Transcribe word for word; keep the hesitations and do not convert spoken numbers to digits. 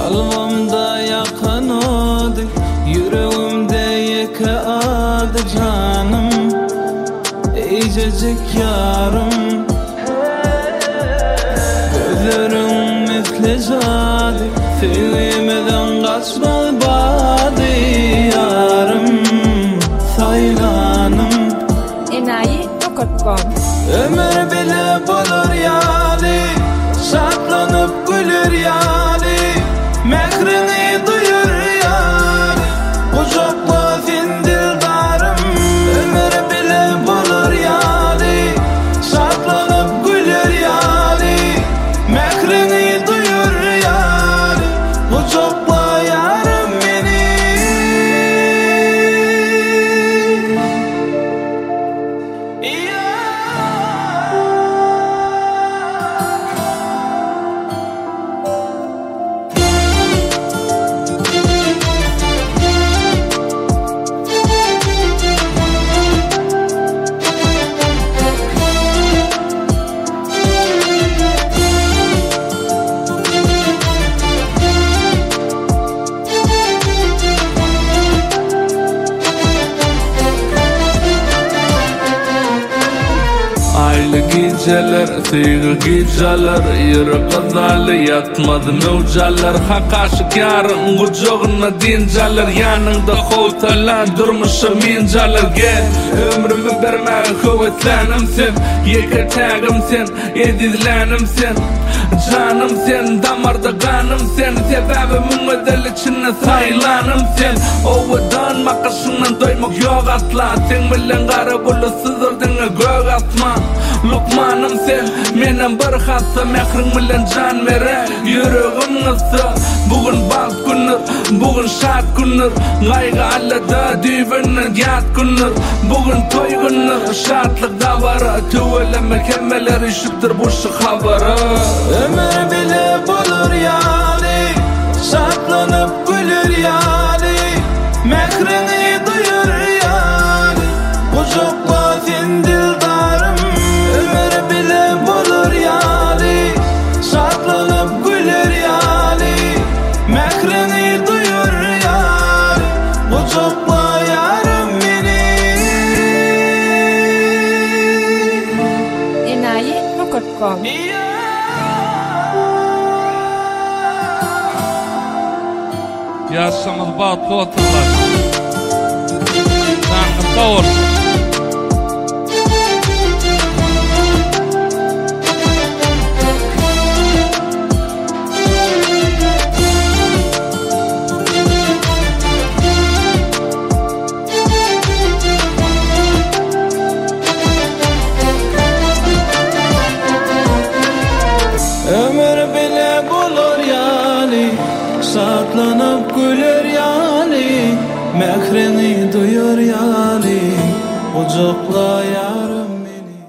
Kalbimde yakan odu, yüreğimde yeke adı canım, icecik yarım. Gözlerim misli cadı, sevmeden kaçmaz badı yarım, saylanım. enayi nokta com Ömür bile bulur yali, şatlanıp gülür yali, mehrini duyur yali, kucakla sen dildarım. Ömür bile bulur yali, şatlanıp gülür yali, mehrini duyur yali, kucakla yarım beni. Aylı geceler, sevgi geceler, yürü kazalı yatmadı mevcalar. Hak aşık yarın kucağına dincalar, yanında kovtalan durmuşum incalar. Gel ömrümü verme kuvvetlenim sen, yeketagim sen, edizlenim sen, canım sen, damarda kanım sen, sebebimin ödel içine saylanım sen. Ovadan makasından doymak yok asla, sen bilen kara bulu sızdırdığını gök atma. Lokmanım sen, menen bir hassa, mehrin bilen can vere, yüreğim ısı. Bugün bak günür, bugün şart günür, gayga allada düğünün yat günür. Bugün toy günür, şartlık da var, tüveleme kemeler işittir bu şu havarı. Ömür bile bulur yali, şartlanıp gülür yali, mehrini duyur yali, kucakla sen dildarım. Ömür bile bulur yali, şartlanıp gülür yali, mehrini duyur yali, kucakla yarım beni. enayi nokta com Yaşamız batlı oturlar. Tanrı doğursun. Ömür bile bulur yali, şatlanıp gülür yali, mehrini duyur yali, kucakla